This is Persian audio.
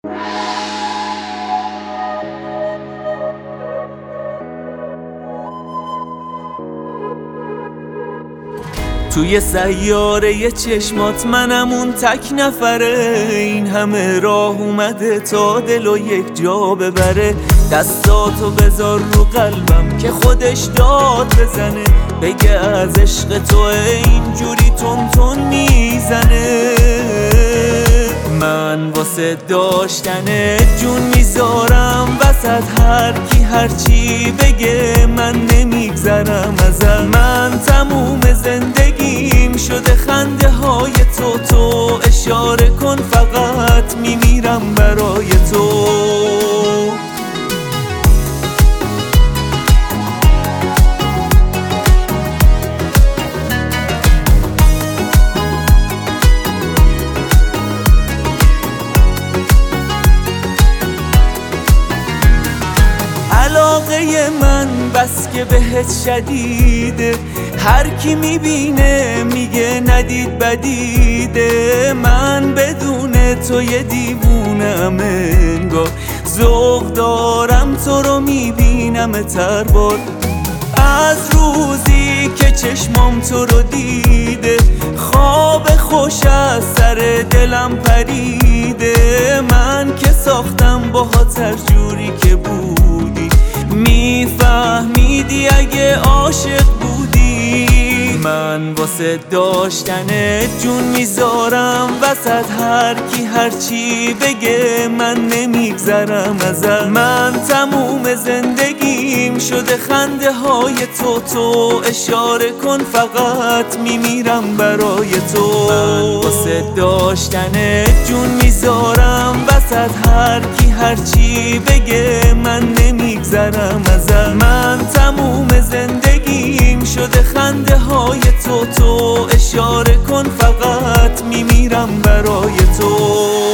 توی سیاره چشمات منم اون تک نفره، این همه راه اومده تا دلو یک جا ببره. دستاتو بذار رو قلبم که خودش داد بزنه، بگه از عشق تو اینجوری تون تون میزنه. من واسه داشتن جون میذارم وسط، هر کی هرچی بگه من نمیگذرم ازت. من تموم زندگیم شده خنده های تو اشاره کن فقط میمیرم برای تو. علاقه من بس که بهت شدیده، هر کی میبینه میگه ندید بدیده. من بدون تو یه دیوونم انگار، ذوق دارم تو رو میبینم تربار. از روزی که چشمام تو رو دیده، خواب خوش از سر دلم پریده. من که ساختم باهات هر جوری که بودی، میفهمیدی اگه عاشق بودی. من واسه داشتن جون میذارم وسط، هر کی هرچی بگه من نمیگذرم ازت. من تموم زندگیم شده خنده های تو اشاره کن فقط میمیرم برای تو. من واسه داشتن جون میذارم وسط، هر کی هرچی بگه من نمیگذرم ازت. من تموم زندگیم شده خنده های تو اشاره کن فقط میمیرم برای تو.